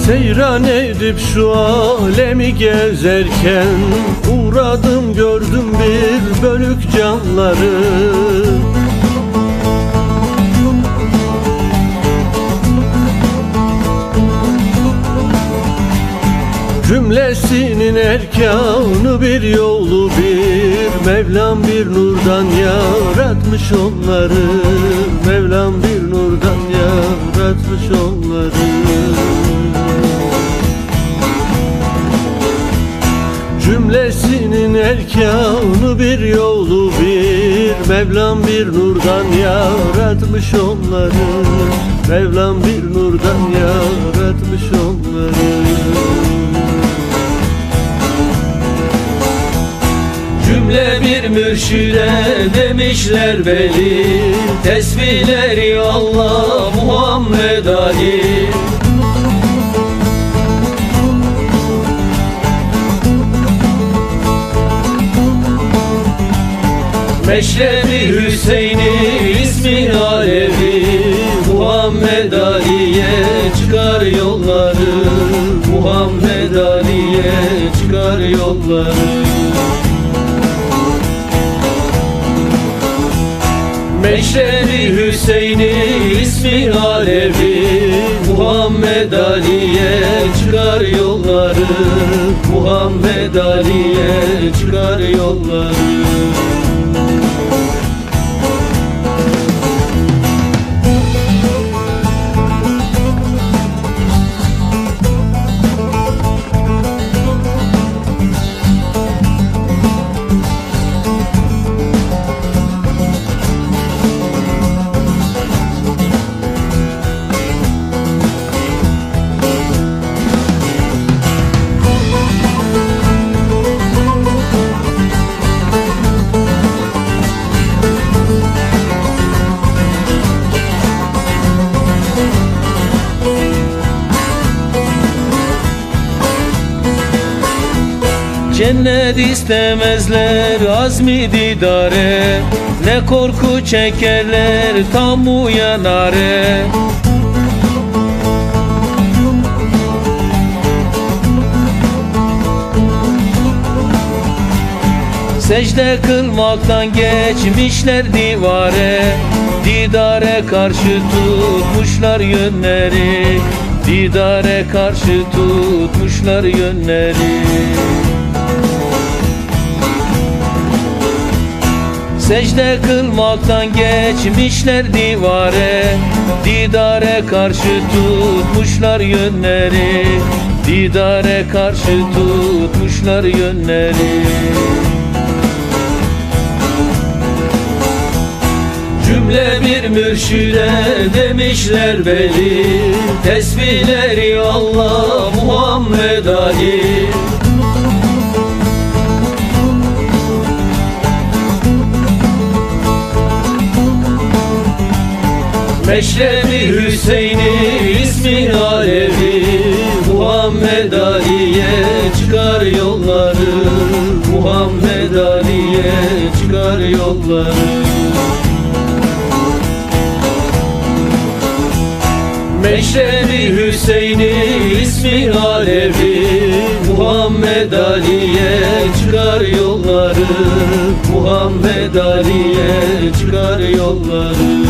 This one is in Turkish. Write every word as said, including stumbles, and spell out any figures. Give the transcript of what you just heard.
Seyran edip şu alemi gezerken uğradım gördüm bir bölük canları. Cümlesinin erkanı bir yolu bir, Mevlam bir nurdan yaratmış onları. Mevlam bir nurdan yaratmış onları. Cümlesinin erkanı bir yolu bir, Mevlam bir nurdan yaratmış onları. Mevlam bir nurdan yaratmış onları. Cümle bir mürşide demişler veli, tesbihleri Allah Muhammed Ali. Meşrebi Hüseyin'i ismi alevi, Muhammed Ali'ye çıkar yolları. Muhammed Ali'ye çıkar yolları. Meşrebi Hüseyin'i ismi alevi, Muhammed Ali'ye çıkar yolları. Muhammed Ali'ye çıkar yolları. Cennet istemezler azmi didare, ne korku çekerler tam uyanare. Secde kılmaktan geçmişler divare, didare karşı tutmuşlar yönleri. Didare karşı tutmuşlar yönleri. Secde kılmaktan geçmişler divare, didare karşı tutmuşlar yönleri. Didare karşı tutmuşlar yönleri. Cümle bir mürşide demişler veli, tesbihleri Allah Muhammed Ali. Meşrebi Hüseyin'i ismi alevi, Muhammed Ali'ye çıkar yolları. Muhammed Ali'ye çıkar yolları. Meşrebi Hüseyin'i ismi alevi, Muhammed Ali'ye çıkar yolları. Muhammed Ali'ye çıkar yolları.